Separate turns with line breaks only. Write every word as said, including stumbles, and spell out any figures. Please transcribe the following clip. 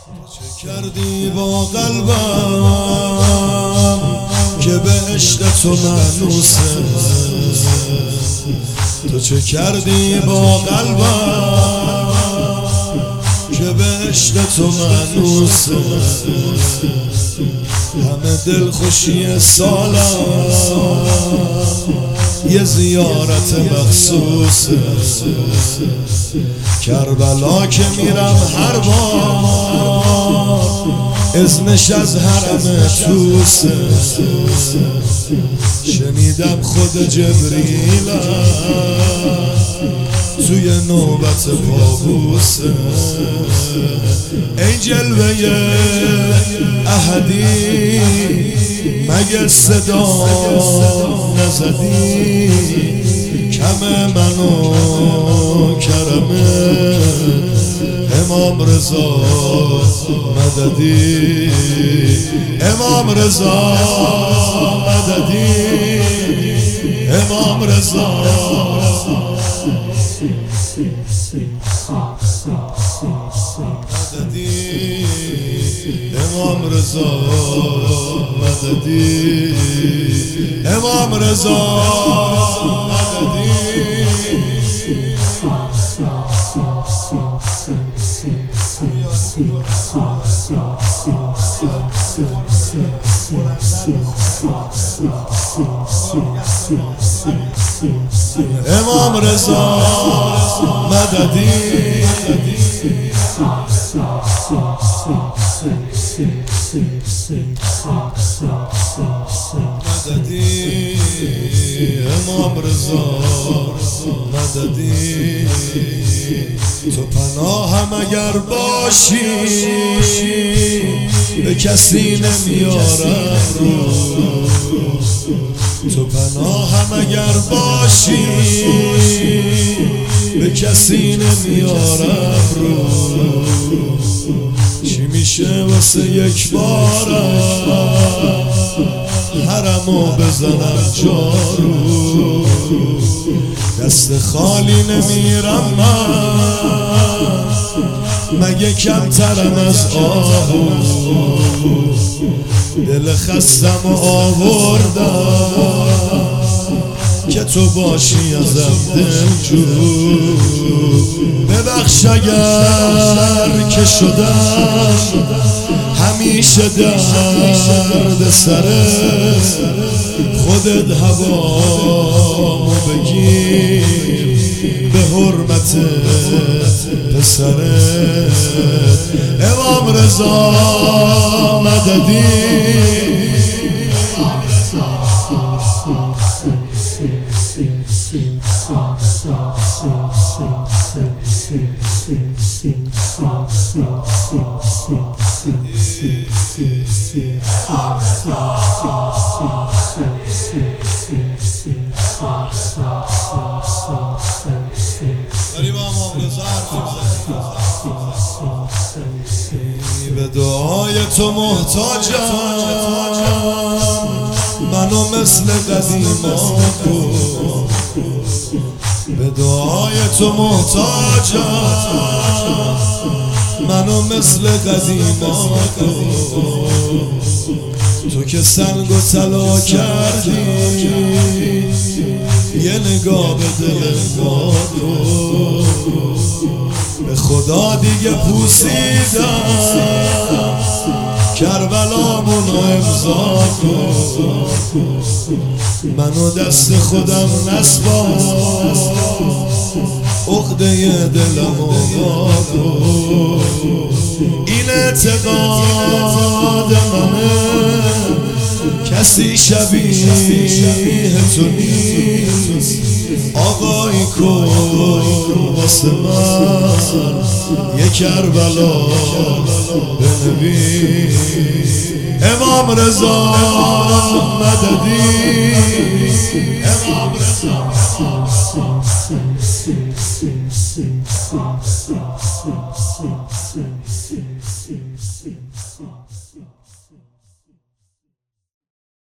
چه کردی با قلبم که به عشق تو مانوسه؟ تو چه کردی با قلبم که به عشق تو مانوسه؟ همه دل خوشی سالم یه زیارت مخصوصه. کربلا که میرم هر بار اذنش از حرم توسه. شنیدم خود جبریل توی نوبت پابوسه. ای جلوه احدی مگه صدا نزدی؟ کم منو کرمه امام رضا مددی. امام رضا مددی. امام رضا مددی. امام رضا مددی. امام رضا مددی. امام رضا مددی. مددی. امام رضا مددی. تو پناهم اگر باشی به کسی نمیارم رو. تو پناهم اگر باشی به کسی نمیارم رو. چی میشه واسه یک بارم حرمو بزنم جارو؟ دست خالی نمیرم من مگه کمترم از آهو؟ دل خستم و آوردم که تو باشی ازم دلجو. ببخش اگر که شدم همیشه درد سره. خودت هوامو بگیر به حرمت پسرت. امام رضا مددی. به دعای تو محتاجم منو مثل قدیما کن. به دعای تو محتاجم منو مثل قدیما کن. تو که سنگ و طلا کردی یه نگاه به دل ما کن. به خدا دیگه پوسیدم کربلامونو امضا کن. منو دست خودم نسپار عقده دلمو وا کن. این اعتقاد منه کسی شبیه تو نیست. آقایی کن واسه من یه کربلا بنویس. امام رضا مددی.